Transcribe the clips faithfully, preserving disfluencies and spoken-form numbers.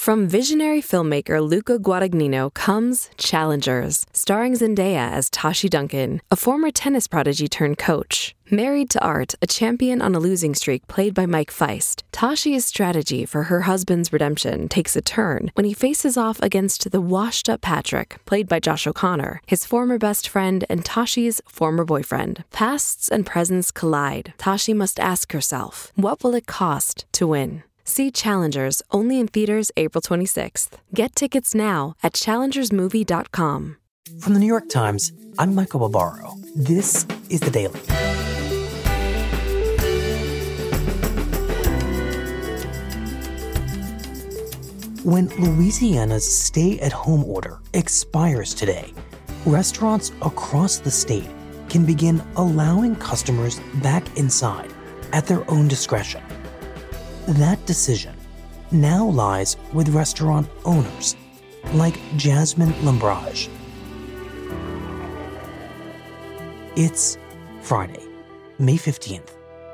From visionary filmmaker Luca Guadagnino comes Challengers, starring Zendaya as Tashi Duncan, a former tennis prodigy turned coach. Married to Art, a champion on a losing streak played by Mike Feist, Tashi's strategy for her husband's redemption takes a turn when he faces off against the washed-up Patrick, played by Josh O'Connor, his former best friend and Tashi's former boyfriend. Pasts and presents collide. Tashi must ask herself, what will it cost to win? See Challengers, only in theaters April twenty-sixth. Get tickets now at challengers movie dot com. From the New York Times, I'm Michael Barbaro. This is The Daily. When Louisiana's stay-at-home order expires today, restaurants across the state can begin allowing customers back inside at their own discretion. That decision now lies with restaurant owners like Jasmine Lambrage. It's Friday, May fifteenth.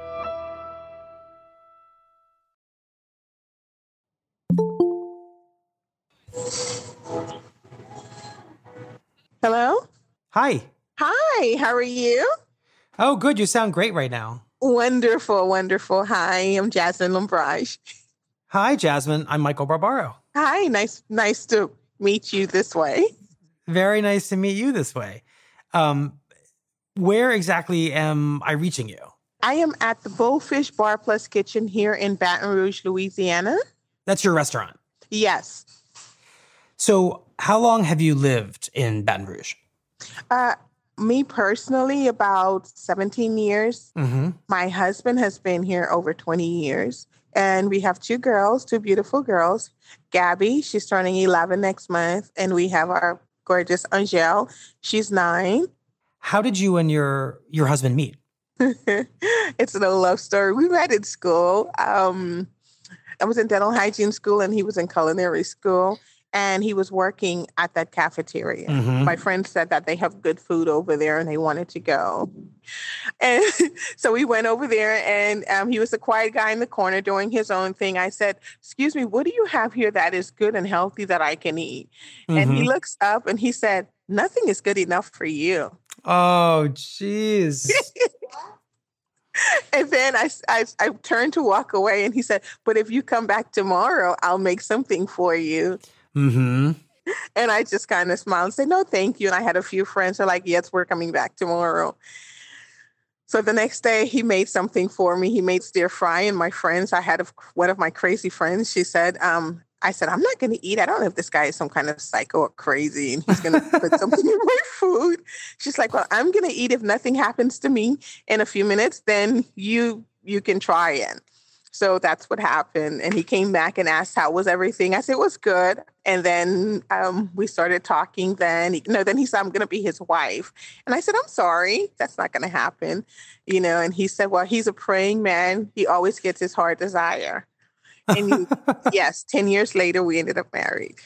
Hello? Hi. Hi, how are you? Oh, good. You sound great right now. Wonderful, wonderful. Hi, I'm Jasmine Lambrage. Hi, Jasmine. I'm Michael Barbaro. Hi, nice nice to meet you this way. Very nice to meet you this way. Um, where exactly am I reaching you? I am at the Bullfish Bar Plus Kitchen here in Baton Rouge, Louisiana. That's your restaurant? Yes. So how long have you lived in Baton Rouge? Uh, me personally, about seventeen years. Mm-hmm. My husband has been here over twenty years. And we have two girls, two beautiful girls. Gabby, she's turning eleven next month. And we have our gorgeous Angel. She's nine. How did you and your your husband meet? It's a little love story. We met in school. Um, I was in dental hygiene school and he was in culinary school. And he was working at that cafeteria. Mm-hmm. My friend said that they have good food over there and they wanted to go. And so we went over there and um, he was a quiet guy in the corner doing his own thing. I said, excuse me, what do you have here that is good and healthy that I can eat? Mm-hmm. And he looks up and he said, nothing is good enough for you. Oh, jeez. And then I, I, I turned to walk away and he said, but if you come back tomorrow, I'll make something for you. Mm-hmm. And I just kind of smiled and said, no, thank you. And I had a few friends who were like, yes, we're coming back tomorrow. So the next day he made something for me. He made stir fry. And my friends, I had a, one of my crazy friends, she said, um, I said, I'm not going to eat. I don't know if this guy is some kind of psycho or crazy and he's going to put something in my food. She's like, well, I'm going to eat. If nothing happens to me in a few minutes, then you you can try it. So that's what happened. And he came back and asked, how was everything? I said, it was good. And then um, we started talking then. He, no, then he said, I'm going to be his wife. And I said, I'm sorry, that's not going to happen. You know, and he said, well, he's a praying man. He always gets his heart desire. And he, yes, ten years later, we ended up married.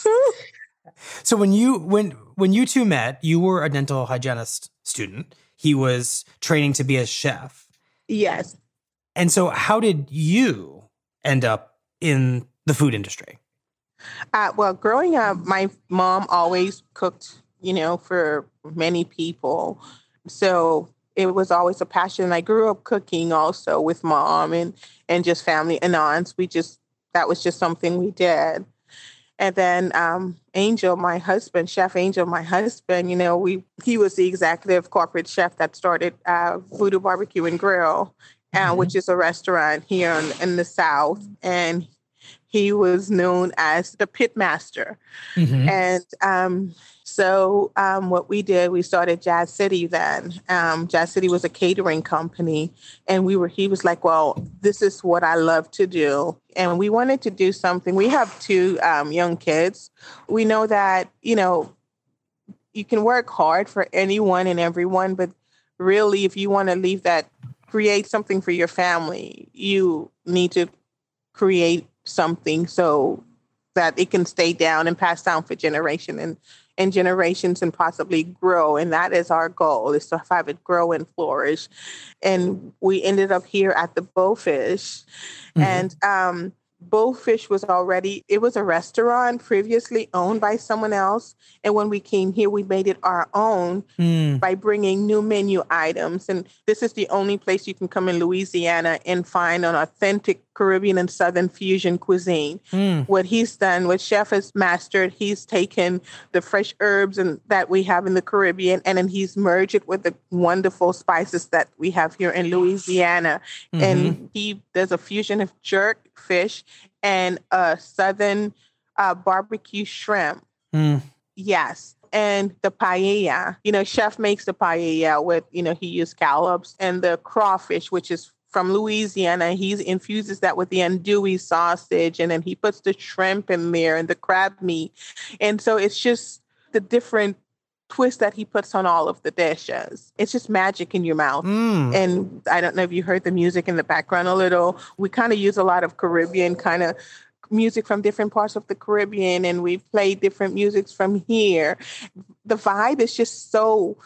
So when you when when you two met, you were a dental hygienist student. He was training to be a chef. Yes. And so how did you end up in the food industry? Uh, well, growing up, my mom always cooked, you know, for many people. So it was always a passion. I grew up cooking also with mom and, and just family and aunts. We just, that was just something we did. And then um, Angel, my husband, Chef Angel, my husband, you know, we he was the executive corporate chef that started uh, Voodoo Barbecue and Grill. Uh, mm-hmm. Which is a restaurant here in, in the South. And he was known as the pit master. Mm-hmm. And um, so um, what we did, we started Jazz City then. Um, Jazz City was a catering company. And we were, he was like, well, this is what I love to do. And we wanted to do something. We have two um, young kids. We know that, you know, you can work hard for anyone and everyone, but really, if you want to leave that, create something for your family, you need to create something so that it can stay down and pass down for generation and, and generations and possibly grow. And that is our goal, is to have it grow and flourish. And we ended up here at the Bullfish. Mm-hmm. And um, Bullfish was already, it was a restaurant previously owned by someone else. And when we came here, we made it our own Mm. by bringing new menu items. And this is the only place you can come in Louisiana and find an authentic Caribbean and Southern fusion cuisine. Mm. What he's done, what Chef has mastered, he's taken the fresh herbs and that we have in the Caribbean, and then he's merged it with the wonderful spices that we have here in Louisiana. Mm-hmm. And he does a fusion of jerk fish and a Southern uh, barbecue shrimp. Mm. Yes. And the paella, you know, Chef makes the paella with, you know, he used scallops and the crawfish, which is from Louisiana. He infuses that with the andouille sausage, and then he puts the shrimp in there and the crab meat. And so it's just the different twist that he puts on all of the dishes. It's just magic in your mouth. Mm. And I don't know if you heard the music in the background a little. We kind of use a lot of Caribbean kind of music from different parts of the Caribbean, and we play different musics from here. The vibe is just so,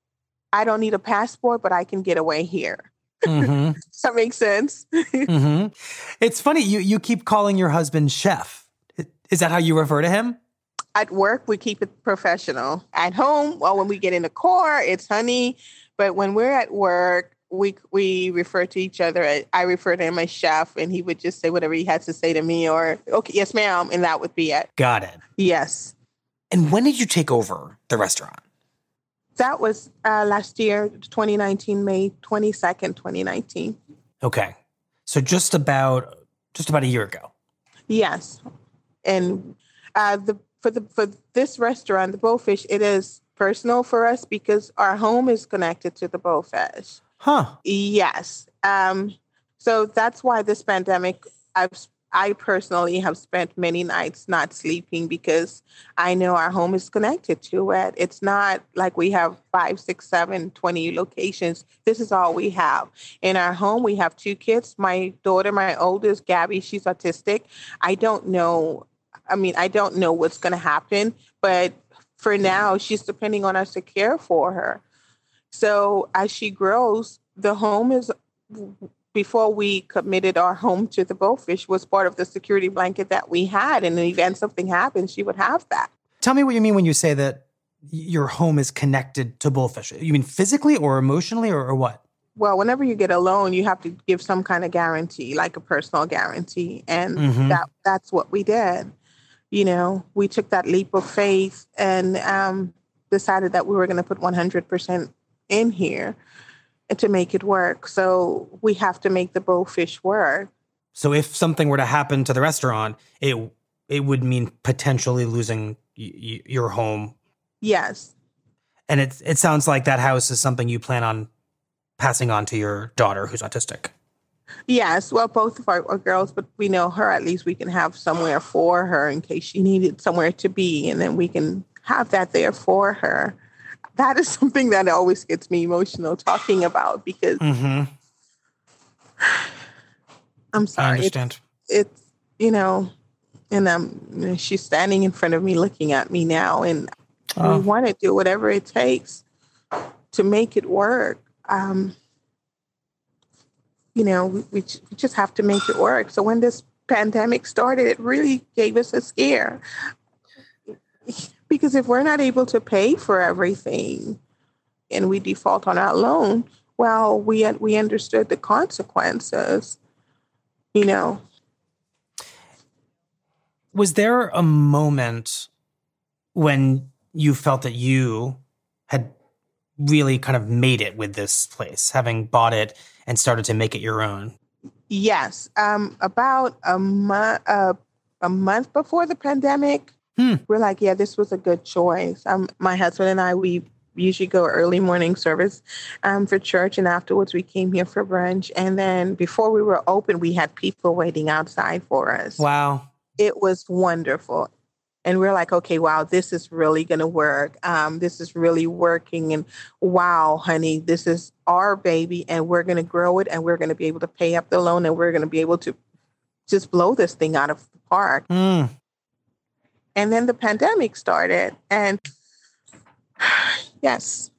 I don't need a passport, but I can get away here. Mm-hmm. Does that make sense? Mm-hmm. It's funny, you, you keep calling your husband Chef. Is that how you refer to him? At work, we keep it professional. At home, well, when we get in the car, it's honey. But when we're at work, we we refer to each other. As, I refer to him as Chef, and he would just say whatever he has to say to me, or, okay, yes, ma'am, and that would be it. Got it. Yes. And when did you take over the restaurant? That was uh, last year, twenty nineteen, May twenty-second, twenty nineteen. Okay. So just about just about a year ago. Yes. And uh, the for the for this restaurant, the Bullfish, it is personal for us because our home is connected to the Bullfish. Huh. Yes. Um, so that's why this pandemic, I've I personally have spent many nights not sleeping because I know our home is connected to it. It's not like we have five, six, seven, twenty locations. This is all we have. In our home, we have two kids. My daughter, my oldest, Gabby, she's autistic. I don't know. I mean, I don't know what's going to happen, but for now, she's depending on us to care for her. So as she grows, the home is, before we committed our home to the Bullfish, was part of the security blanket that we had. In the event something happens, she would have that. Tell me what you mean when you say that your home is connected to Bullfish. You mean physically or emotionally or, or what? Well, whenever you get a loan, you have to give some kind of guarantee, like a personal guarantee. And Mm-hmm. that that's what we did. You know, we took that leap of faith and um, decided that we were going to put one hundred percent in here to make it work. So we have to make the Bullfish work. So if something were to happen to the restaurant, it it would mean potentially losing y- y- your home. Yes. And it it sounds like that house is something you plan on passing on to your daughter who's autistic. Yes. Well, both of our, our girls, but we know her, at least we can have somewhere for her in case she needed somewhere to be. And then we can have that there for her. That is something that always gets me emotional talking about because Mm-hmm. I'm sorry. I understand. It's, it's, you know, and um, she's standing in front of me looking at me now. And Oh. we want to do whatever it takes to make it work. Um, you know, we, we just have to make it work. So when this pandemic started, it really gave us a scare. Because if we're not able to pay for everything and we default on our loan, well, we we understood the consequences, you know. Was there a moment when you felt that you had really kind of made it with this place, having bought it and started to make it your own? Yes. Um, about a, mo- uh, a month before the pandemic, Hmm. we're like, yeah, this was a good choice. Um, my husband and I, we usually go early morning service um, for church. And afterwards, we came here for brunch. And then before we were open, we had people waiting outside for us. Wow. It was wonderful. And we're like, okay, wow, this is really going to work. Um, this is really working. And wow, honey, this is our baby and we're going to grow it and we're going to be able to pay up the loan and we're going to be able to just blow this thing out of the park. Mm. And then the pandemic started. And yes.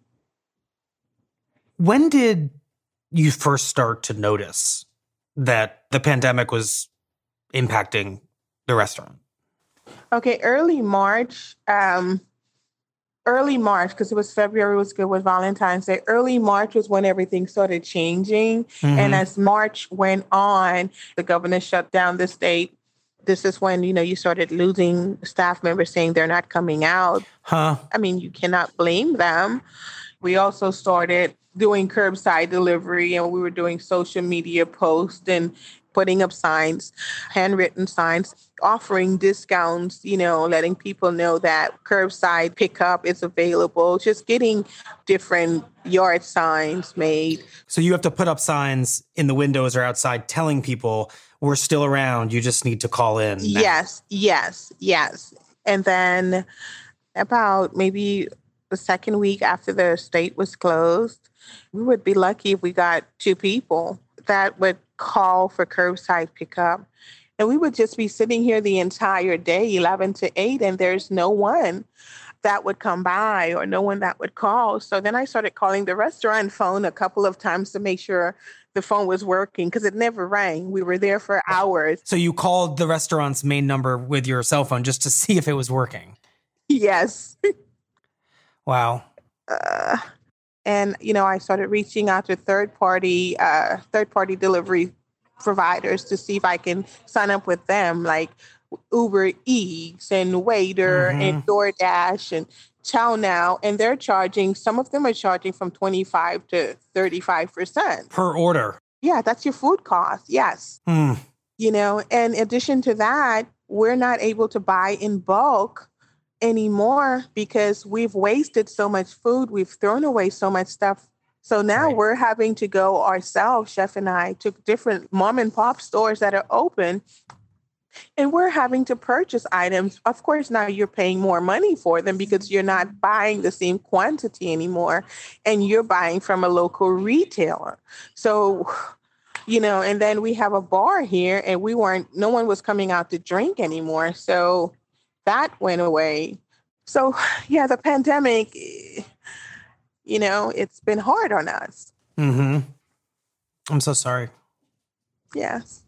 When did you first start to notice that the pandemic was impacting the restaurant? Okay, early March, um, early March, because it was February was good with Valentine's Day. Early March was when everything started changing. Mm-hmm. And as March went on, the governor shut down the state. This is when, you know, you started losing staff members saying they're not coming out. Huh. I mean, you cannot blame them. We also started doing curbside delivery, and we were doing social media posts and putting up signs, handwritten signs, offering discounts, you know, letting people know that curbside pickup is available, just getting different yard signs made. So you have to put up signs in the windows or outside telling people we're still around. You just need to call in now. Yes, yes, yes. And then about maybe the second week after the state was closed, we would be lucky if we got two people that would call for curbside pickup. And we would just be sitting here the entire day, eleven to eight, and there's no one that would come by or no one that would call. So then I started calling the restaurant phone a couple of times to make sure the phone was working, because it never rang. We were there for hours. So you called the restaurant's main number with your cell phone just to see if it was working? Yes. Wow. Uh, and, you know, I started reaching out to third-party uh, third-party delivery providers to see if I can sign up with them, like Uber Eats and Waiter Mm-hmm. and DoorDash and Chow Now. And they're charging, some of them are charging from twenty-five to thirty-five percent. Per order. Yeah, that's your food cost. Yes. Mm. You know, and in addition to that, we're not able to buy in bulk anymore because we've wasted so much food. We've thrown away so much stuff. So now Right. we're having to go ourselves, Chef and I, to different mom and pop stores that are open. And we're having to purchase items. Of course, now you're paying more money for them because you're not buying the same quantity anymore. And you're buying from a local retailer. So, you know, and then we have a bar here and we weren't, no one was coming out to drink anymore. So that went away. So, yeah, the pandemic, you know, it's been hard on us. Mm-hmm. I'm so sorry. Yes.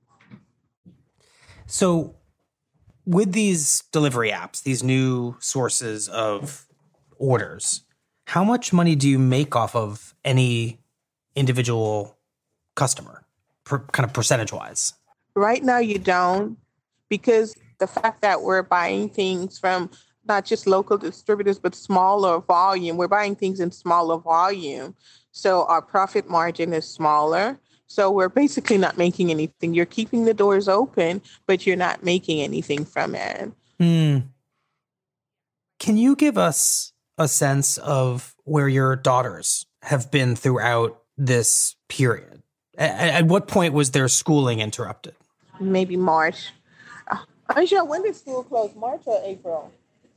So with these delivery apps, these new sources of orders, how much money do you make off of any individual customer, per, kind of percentage-wise? Right now, you don't, because the fact that we're buying things from not just local distributors, but smaller volume. We're buying things in smaller volume. So our profit margin is smaller. So we're basically not making anything. You're keeping the doors open, but you're not making anything from it. Hmm. Can you give us a sense of where your daughters have been throughout this period? At, at what point was their schooling interrupted? Maybe March. Uh, Angel, when did school close? March or April?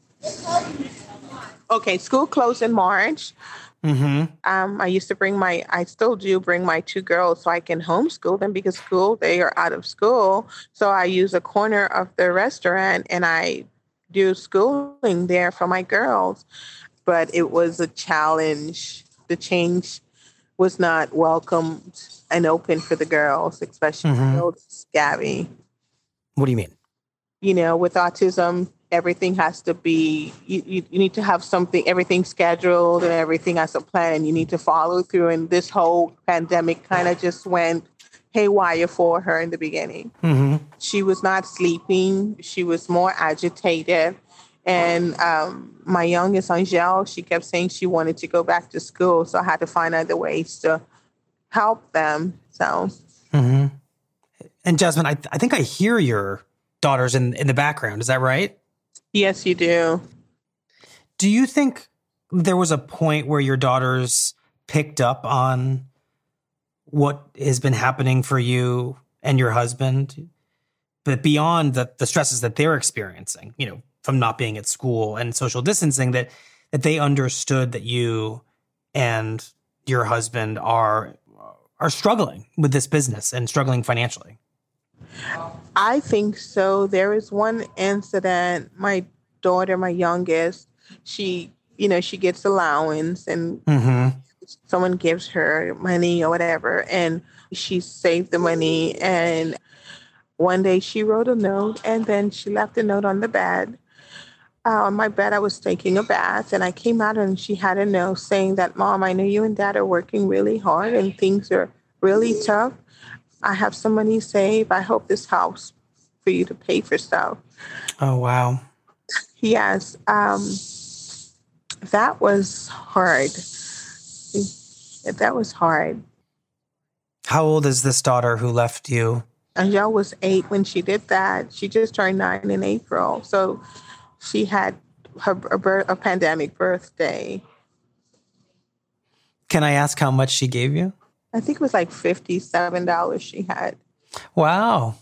Okay, school closed in March. Mm-hmm. Um, I used to bring my, I still do bring my two girls so I can homeschool them because school, they are out of school. So I use a corner of the restaurant and I do schooling there for my girls. But it was a challenge. The change was not welcomed and open for the girls, especially Mm-hmm. the oldest, Gabby. What do you mean? You know, with autism, everything has to be, you, you, you need to have something, everything scheduled and everything has a plan. You need to follow through. And this whole pandemic kind of just went haywire for her in the beginning. Mm-hmm. She was not sleeping. She was more agitated. And um, my youngest, Angel, she kept saying she wanted to go back to school. So I had to find other ways to help them. So. Mm-hmm. And Jasmine, I, I think I hear your daughters in, in the background. Is that right? Yes, you do. Do you think there was a point where your daughters picked up on what has been happening for you and your husband, but beyond the, the stresses that they're experiencing, you know, from not being at school and social distancing, that that they understood that you and your husband are are struggling with this business and struggling financially? I think so. There is one incident. My daughter, my youngest, she, you know, she gets allowance and Mm-hmm. someone gives her money or whatever, and she saved the money. And one day she wrote a note and then she left a note on the bed. Uh, on my bed, I was taking a bath and I came out and she had a note saying that, Mom, I know you and Dad are working really hard and things are really tough. I have some money saved. I hope this helps for you to pay for stuff. Oh, wow. Yes. Um, that was hard. That was hard. How old is this daughter who left you? Angel was eight when she did that. She just turned nine in April. So she had her a, birth, a pandemic birthday. Can I ask how much she gave you? I think it was like fifty-seven dollars she had. Wow.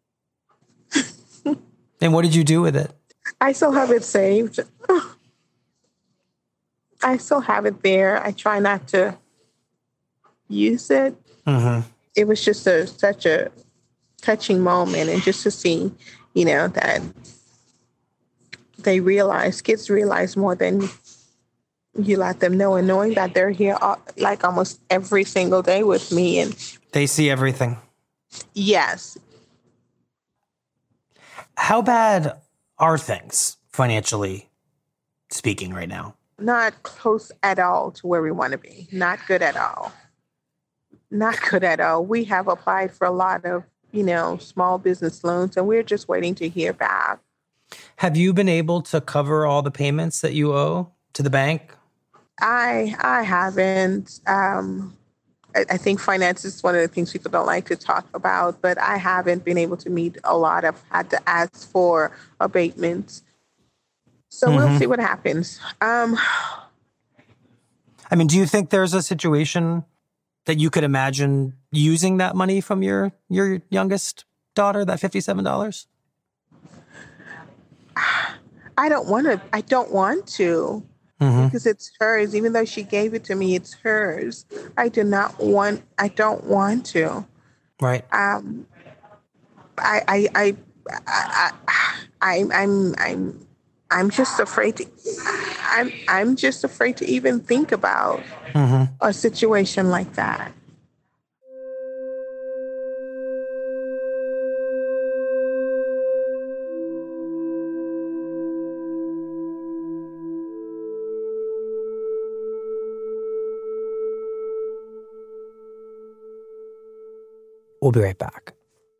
And what did you do with it? I still have it saved. I still have it there. I try not to use it. Mm-hmm. It was just a such a touching moment, and just to see, you know, that they realize, kids realize more than you let them know, and knowing that they're here all, like almost every single day with me. And they see everything. Yes. How bad are things financially speaking right now? Not close at all to where we want to be. Not good at all. Not good at all. We have applied for a lot of, you know, small business loans, and we're just waiting to hear back. Have you been able to cover all the payments that you owe to the bank? I I haven't. Um, I, I think finance is one of the things people don't like to talk about, but I haven't been able to meet a lot. I've had to ask for abatements. So mm-hmm. we'll see what happens. Um, I mean, do you think there's a situation that you could imagine using that money from your, your youngest daughter, that fifty-seven dollars? I don't want to. I don't want to mm-hmm. because it's hers. Even though she gave it to me, it's hers. I do not want. I don't want to. Right. Um. I. I. I. I. I I'm. I'm. I'm just afraid to. I'm. I'm just afraid to even think about mm-hmm. a situation like that. We'll be right back.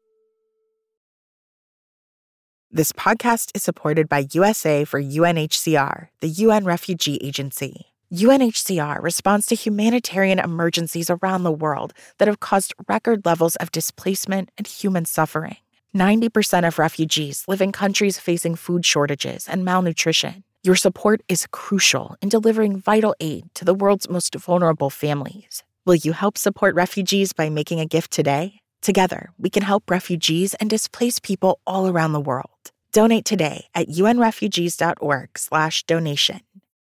This podcast is supported by U S A for U N H C R, the U N Refugee Agency. U N H C R responds to humanitarian emergencies around the world that have caused record levels of displacement and human suffering. ninety percent of refugees live in countries facing food shortages and malnutrition. Your support is crucial in delivering vital aid to the world's most vulnerable families. Will you help support refugees by making a gift today? Together, we can help refugees and displaced people all around the world. Donate today at unrefugees.org slash donation.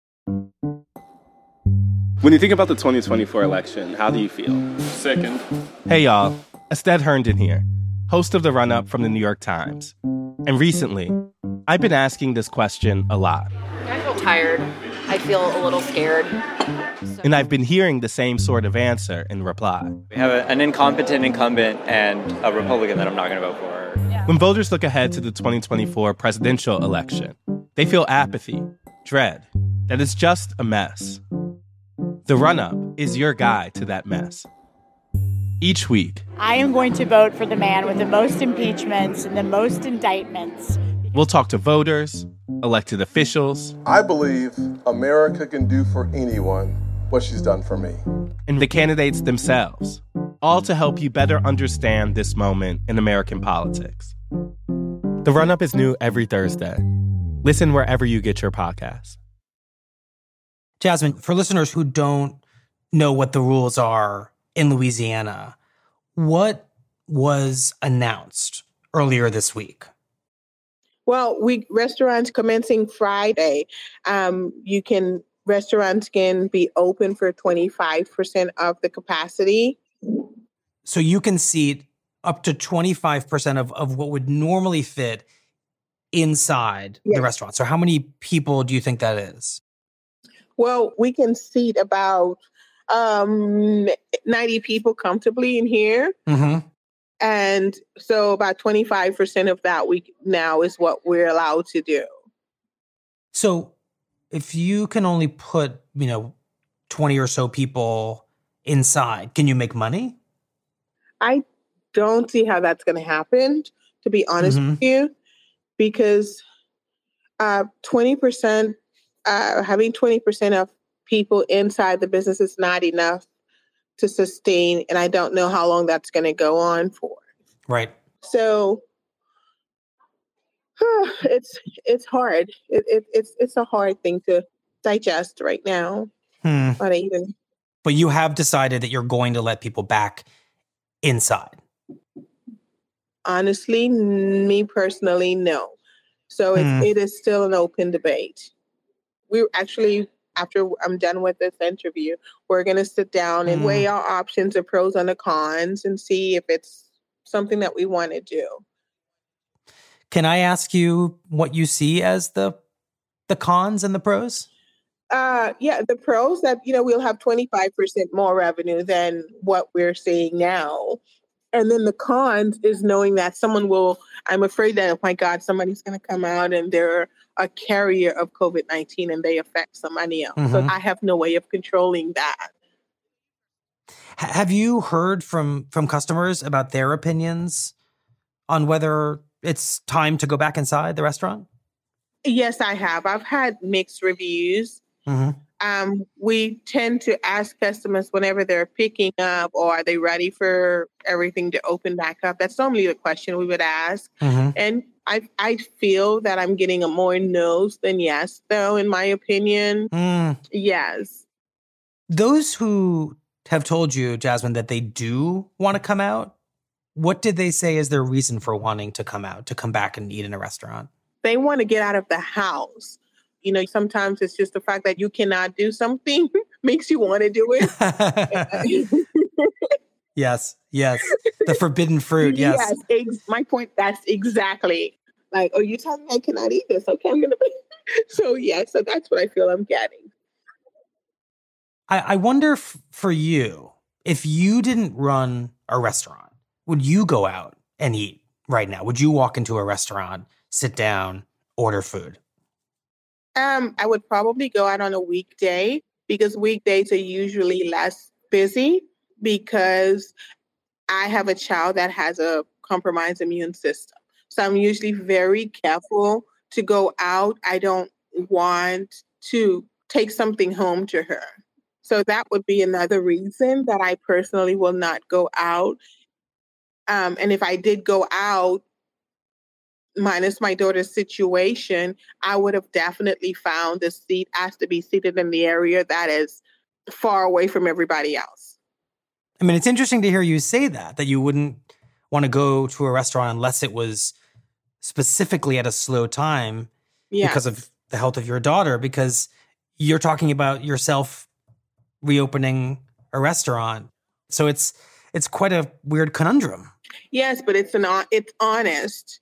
When you think about the twenty twenty-four election, how do you feel? Sickened. Hey, y'all. Ested Herndon here, host of The Run-Up from the New York Times. And recently, I've been asking this question a lot. I feel tired. I feel a little scared. So. And I've been hearing the same sort of answer in reply. We have a, an incompetent incumbent and a Republican that I'm not going to vote for. Yeah. When voters look ahead to the twenty twenty-four presidential election, they feel apathy, dread, that it's just a mess. The Run-Up is your guide to that mess. Each week, I am going to vote for the man with the most impeachments and the most indictments. We'll talk to voters, elected officials. I believe America can do for anyone what she's done for me. And the candidates themselves, all to help you better understand this moment in American politics. The Run-Up is new every Thursday. Listen wherever you get your podcasts. Jasmine, for listeners who don't know what the rules are in Louisiana, what was announced earlier this week? Well, we restaurants commencing Friday. Um, you can restaurants can be open for twenty-five percent of the capacity. So you can seat up to twenty-five percent of, of what would normally fit inside yes. the restaurant. So how many people do you think that is? Well, we can seat about um, ninety people comfortably in here. Mm-hmm. And so about twenty-five percent of that week now is what we're allowed to do. So if you can only put, you know, twenty or so people inside, can you make money? I don't see how that's going to happen, to be honest mm-hmm. with you, because uh, twenty percent, uh, having twenty percent of people inside the business is not enough to sustain. And I don't know how long that's going to go on for. Right. So it's it's hard. It, it, it's it's a hard thing to digest right now. Hmm. But even. But you have decided that you're going to let people back inside. Honestly, me personally, no. So it, hmm. it is still an open debate. We actually, after I'm done with this interview, we're going to sit down and hmm. weigh our options, the pros and the cons, and see if it's something that we want to do. Can I ask you what you see as the the cons and the pros? Uh, yeah, the pros that, you know, we'll have twenty-five percent more revenue than what we're seeing now. And then the cons is knowing that someone will, I'm afraid that, oh my God, somebody's going to come out and they're a carrier of COVID nineteen and they affect somebody else. Mm-hmm. So I have no way of controlling that. Have you heard from, from customers about their opinions on whether it's time to go back inside the restaurant? Yes, I have. I've had mixed reviews. Mm-hmm. Um, we tend to ask customers whenever they're picking up or are they ready for everything to open back up. That's normally the question we would ask. Mm-hmm. And I I feel that I'm getting a more no's than yes, though, in my opinion. Mm. Yes. Those who have told you, Jasmine, that they do want to come out, what did they say is their reason for wanting to come out, to come back and eat in a restaurant? They want to get out of the house. You know, sometimes it's just the fact that you cannot do something makes you want to do it. Yes, yes. The forbidden fruit, yes. Yes, ex- my point, that's exactly. Like, oh, you telling me I cannot eat this? Okay, I'm going to be. So, yeah, so that's what I feel I'm getting. I, I wonder f- for you, if you didn't run a restaurant, would you go out and eat right now? Would you walk into a restaurant, sit down, order food? Um, I would probably go out on a weekday because weekdays are usually less busy because I have a child that has a compromised immune system. So I'm usually very careful to go out. I don't want to take something home to her. So that would be another reason that I personally will not go out. Um, and if I did go out, minus my daughter's situation, I would have definitely found a seat, asked to be seated in the area that is far away from everybody else. I mean, it's interesting to hear you say that, that you wouldn't want to go to a restaurant unless it was specifically at a slow time yes. because of the health of your daughter, because you're talking about yourself reopening a restaurant. So it's it's quite a weird conundrum. Yes, but it's an it's honest.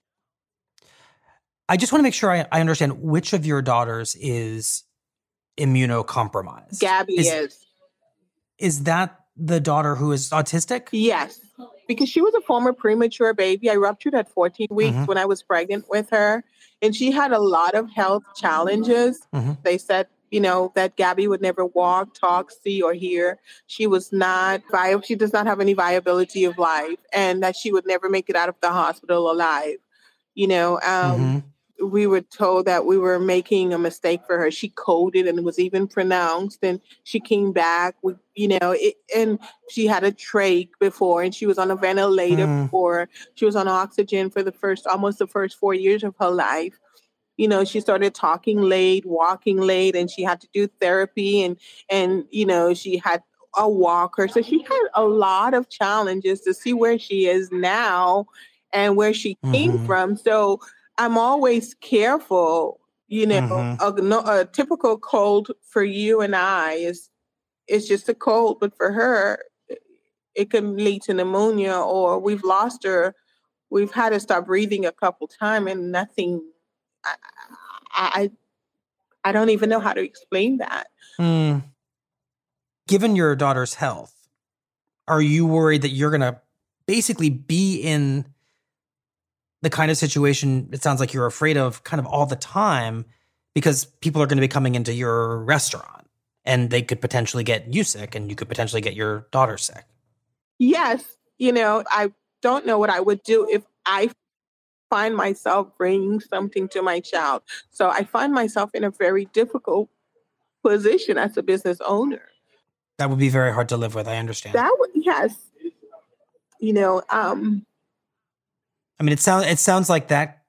I just want to make sure I, I understand which of your daughters is immunocompromised. Gabby is, is. Is that the daughter who is autistic? Yes, because she was a former premature baby. I ruptured at fourteen weeks mm-hmm. when I was pregnant with her. And she had a lot of health challenges. Mm-hmm. They said, you know, that Gabby would never walk, talk, see, or hear. She was not viable. She does not have any viability of life, and that she would never make it out of the hospital alive. You know, um, mm-hmm. we were told that we were making a mistake for her. She coded and it was even pronounced, and she came back with, you know, it, and she had a trach before, and she was on a ventilator mm. before. She was on oxygen for the first, almost the first four years of her life. You know, she started talking late, walking late, and she had to do therapy, and, and, you know, she had a walker. So she had a lot of challenges to see where she is now and where she came mm-hmm. from. So I'm always careful, you know, mm-hmm. a, a typical cold for you and I is, is just a cold, but for her, it can lead to pneumonia, or we've lost her. We've had to stop breathing a couple times and nothing. I, I, I don't even know how to explain that. Mm. Given your daughter's health, are you worried that you're going to basically be in the kind of situation it sounds like you're afraid of kind of all the time, because people are going to be coming into your restaurant and they could potentially get you sick and you could potentially get your daughter sick. Yes. You know, I don't know what I would do if I find myself bringing something to my child. So I find myself in a very difficult position as a business owner. That would be very hard to live with. I understand. That would, yes. You know, um, I mean, it sounds it sounds like that.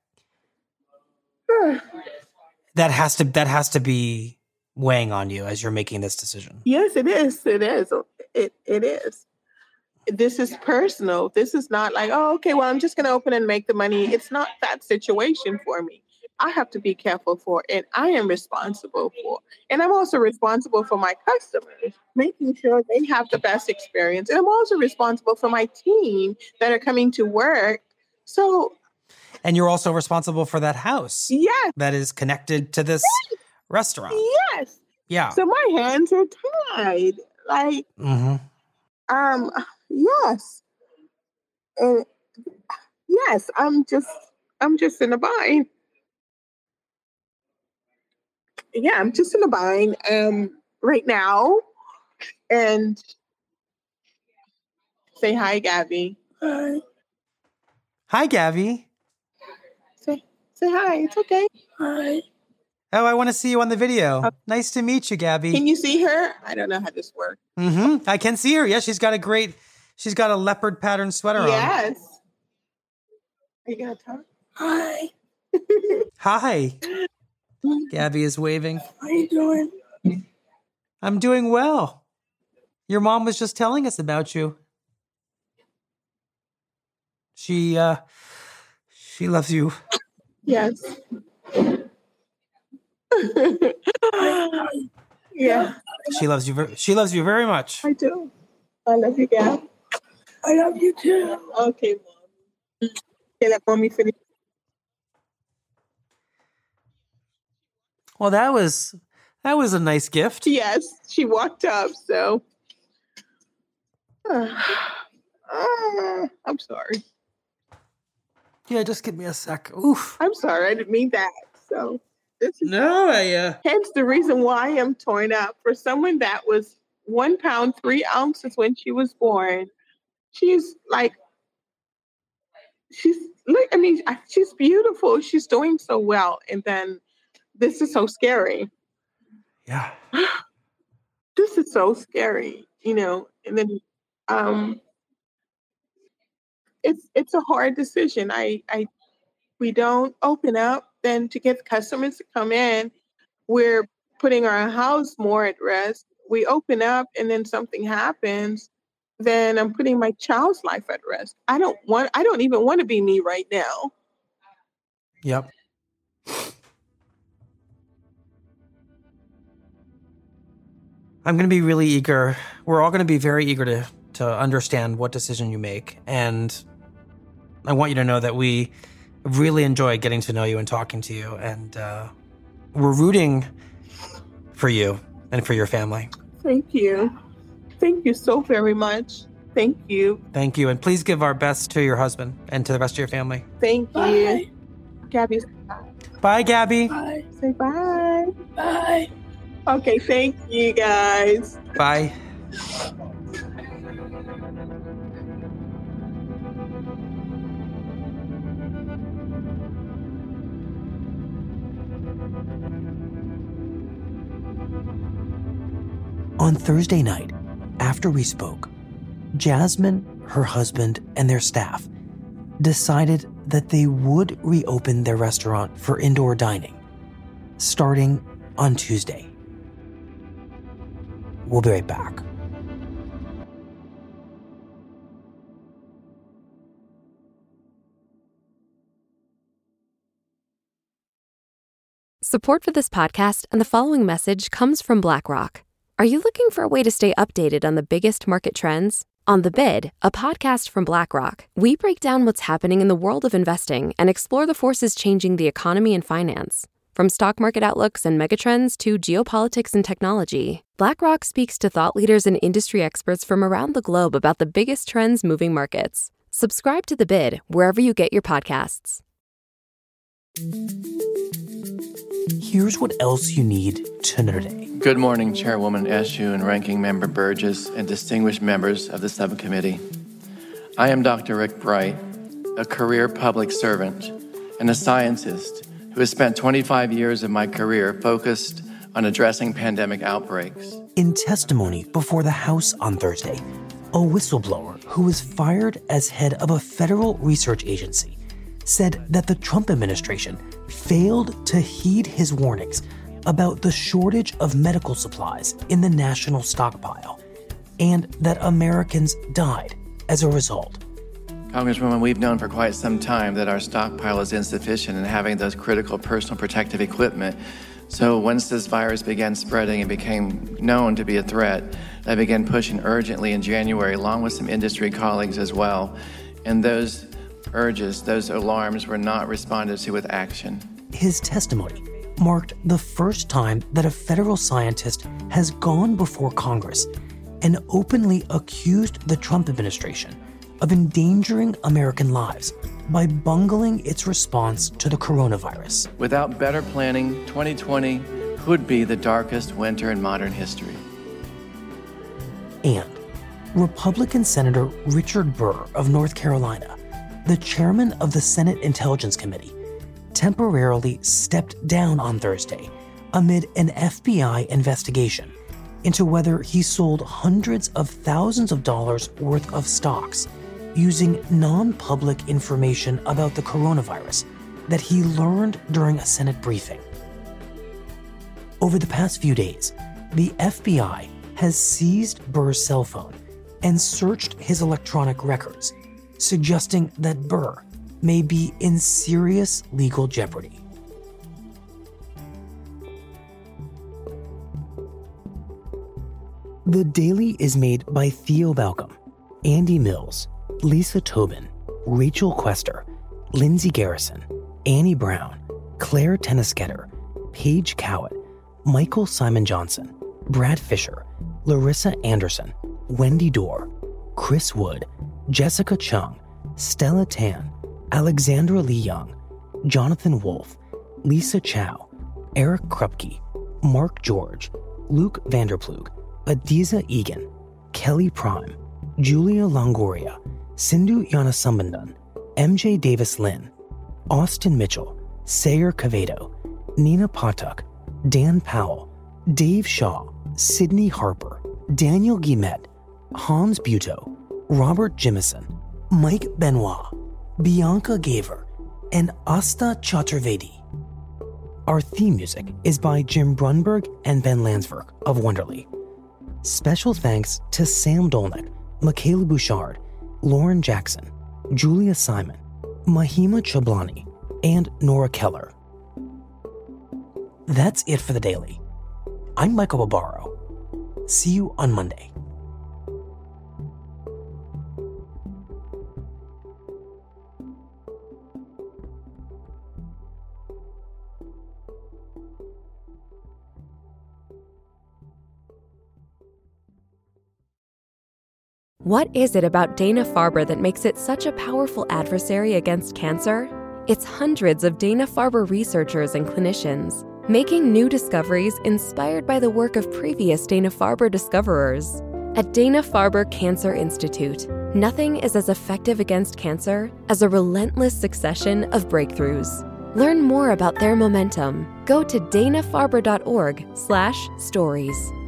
that has to that has to be weighing on you as you're making this decision. Yes, it is. It is. It it is. This is personal. This is not like, oh, okay, well, I'm just going to open and make the money. It's not that situation for me. I have to be careful for, and I am responsible for. And I'm also responsible for my customers, making sure they have the best experience. And I'm also responsible for my team that are coming to work. So, and you're also responsible for that house. Yes. That is connected to this yes. restaurant. Yes. Yeah. So my hands are tied. Like, mm-hmm. um, yes. And yes, I'm just, I'm just in a bind. Yeah, I'm just in a bind um, right now. And say hi, Gabby. Hi. Hi, Gabby. Say say hi. It's okay. Hi. Oh, I want to see you on the video. Uh, nice to meet you, Gabby. Can you see her? I don't know how this works. Mm-hmm. I can see her. Yeah, she's got a great, she's got a leopard pattern sweater yes. on. Yes. Are you going to talk? Hi. Hi. Gabby is waving. How are you doing? I'm doing well. Your mom was just telling us about you. She, uh, she loves you. Yes. yeah. She loves you. Ver- she loves you very much. I do. I love you, Gab. I love you too. Okay, Mom. Okay, let Mommy finish. Well, that was that was a nice gift. Yes, she walked up, so uh, uh, I'm sorry. Yeah, just give me a sec. Oof. I'm sorry, I didn't mean that. So this is no, I. Uh... hence the reason why I'm torn up. For someone that was one pound three ounces when she was born, she's like, she's look. I mean, she's beautiful. She's doing so well, and then. This is so scary. Yeah. This is so scary, you know, and then um, it's it's a hard decision. I, I we don't open up, then to get customers to come in, we're putting our house more at risk. We open up and then something happens, then I'm putting my child's life at risk. I don't want I don't even want to be me right now. Yep. I'm going to be really eager. We're all going to be very eager to, to understand what decision you make. And I want you to know that we really enjoy getting to know you and talking to you. And uh, we're rooting for you and for your family. Thank you. Thank you so very much. Thank you. Thank you. And please give our best to your husband and to the rest of your family. Thank bye. you. Gabby. Bye, Gabby. Bye. Say bye. Bye. Okay, thank you, guys. Bye. On Thursday night, after we spoke, Jasmine, her husband, and their staff decided that they would reopen their restaurant for indoor dining, starting on Tuesday. We'll be right back. Support for this podcast and the following message comes from BlackRock. Are you looking for a way to stay updated on the biggest market trends? On The Bid, a podcast from BlackRock, we break down what's happening in the world of investing and explore the forces changing the economy and finance. From stock market outlooks and megatrends to geopolitics and technology, BlackRock speaks to thought leaders and industry experts from around the globe about the biggest trends moving markets. Subscribe to The Bid wherever you get your podcasts. Here's what else you need to know today. Good morning, Chairwoman Eshoo and Ranking Member Burgess and distinguished members of the subcommittee. I am Doctor Rick Bright, a career public servant and a scientist who has spent twenty-five years of my career focused on addressing pandemic outbreaks. In testimony before the House on Thursday, a whistleblower who was fired as head of a federal research agency said that the Trump administration failed to heed his warnings about the shortage of medical supplies in the national stockpile and that Americans died as a result. Congresswoman, we've known for quite some time that our stockpile is insufficient in having those critical personal protective equipment. So once this virus began spreading and became known to be a threat, I began pushing urgently in January, along with some industry colleagues as well. And those urges, those alarms were not responded to with action. His testimony marked the first time that a federal scientist has gone before Congress and openly accused the Trump administration of endangering American lives by bungling its response to the coronavirus. Without better planning, twenty twenty could be the darkest winter in modern history. And Republican Senator Richard Burr of North Carolina, the chairman of the Senate Intelligence Committee, temporarily stepped down on Thursday amid an F B I investigation into whether he sold hundreds of thousands of dollars worth of stocks using non-public information about the coronavirus that he learned during a Senate briefing. Over the past few days, the F B I has seized Burr's cell phone and searched his electronic records, suggesting that Burr may be in serious legal jeopardy. The Daily is made by Theo Balcom, Andy Mills, Lisa Tobin, Rachel Quester, Lindsay Garrison, Annie Brown, Claire Tennisketter, Paige Cowett, Michael Simon Johnson, Brad Fisher, Larissa Anderson, Wendy Dorr, Chris Wood, Jessica Chung, Stella Tan, Alexandra Lee Young, Jonathan Wolfe, Lisa Chow, Eric Krupke, Mark George, Luke Vanderplug, Adiza Egan, Kelly Prime, Julia Longoria, Sindhu Yanasambandhan, M J Davis Lynn, Austin Mitchell, Sayer Cavedo, Nina Patak, Dan Powell, Dave Shaw, Sydney Harper, Daniel Guimet, Hans Butow, Robert Jimison, Mike Benoit, Bianca Gaver, and Asta Chaturvedi. Our theme music is by Jim Brunberg and Ben Landsverk of Wonderly. Special thanks to Sam Dolnick, Michaela Bouchard, Lauren Jackson, Julia Simon, Mahima Chablani, and Nora Keller. That's it for the Daily. I'm Michael Barbaro. See you on Monday. What is it about Dana-Farber that makes it such a powerful adversary against cancer? It's hundreds of Dana-Farber researchers and clinicians making new discoveries inspired by the work of previous Dana-Farber discoverers. At Dana-Farber Cancer Institute, nothing is as effective against cancer as a relentless succession of breakthroughs. Learn more about their momentum. Go to dana farber dot org slash stories.